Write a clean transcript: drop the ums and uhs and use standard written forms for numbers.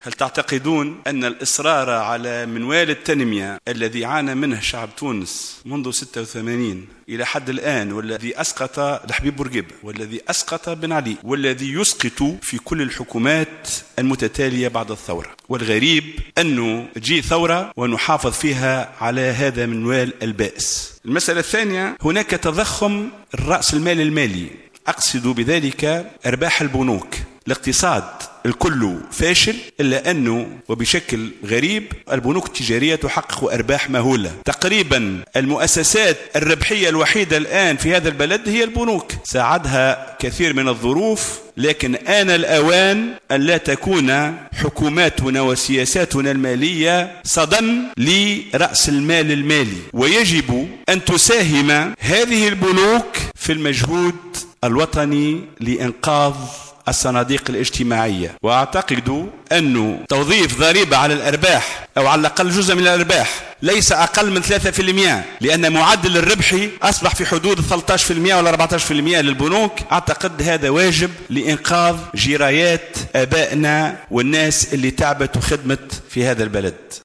هل تعتقدون أن الإصرار على منوال التنمية الذي عانى منه شعب تونس منذ 86 إلى حد الآن، والذي أسقط لحبيب بورقيبة، والذي أسقط بن علي، والذي يسقط في كل الحكومات المتتالية بعد الثورة، والغريب أنه تجي ثورة ونحافظ فيها على هذا منوال البائس. المسألة الثانية، هناك تضخم الرأس المالي، أقصد بذلك أرباح البنوك. الاقتصاد الكل فاشل، إلا أنه وبشكل غريب البنوك التجارية تحقق أرباح مهولة. تقريبا المؤسسات الربحية الوحيدة الآن في هذا البلد هي البنوك، ساعدها كثير من الظروف، لكن آن الأوان أن لا تكون حكوماتنا وسياساتنا المالية صدى لرأس المال المالي، ويجب أن تساهم هذه البنوك في المجهود الوطني لإنقاذ الصناديق الاجتماعية. وأعتقد أن توظيف ضريبة على الأرباح أو على الأقل جزء من الأرباح ليس أقل من 3%، لأن معدل الربح أصبح في حدود 13% ولا 14% للبنوك. أعتقد هذا واجب لإنقاذ جرايات آبائنا والناس اللي تعبت وخدمت في هذا البلد.